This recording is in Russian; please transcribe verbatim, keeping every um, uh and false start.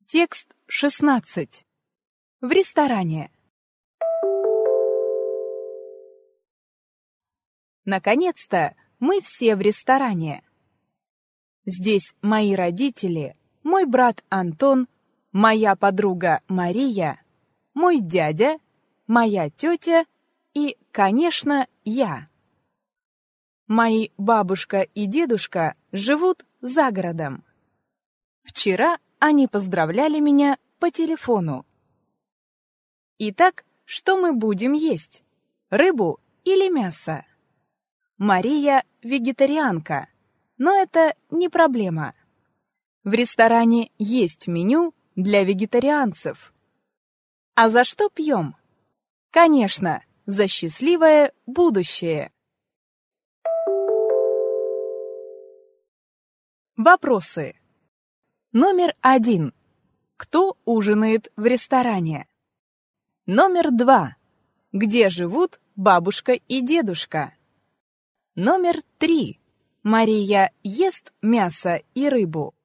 Текст шестнадцать. В ресторане. Наконец-то мы все в ресторане. Здесь мои родители, мой брат Антон, моя подруга Мария, мой дядя, моя тетя и, конечно, я. Мои бабушка и дедушка живут за городом. Вчера они поздравляли меня по телефону. Итак, что мы будем есть? Рыбу или мясо? Мария вегетарианка, но это не проблема. В ресторане есть меню для вегетарианцев. А за что пьем? Конечно, за счастливое будущее. Вопросы. Номер один. Кто ужинает в ресторане? Номер два. Где живут бабушка и дедушка? Номер три. Мария ест мясо и рыбу.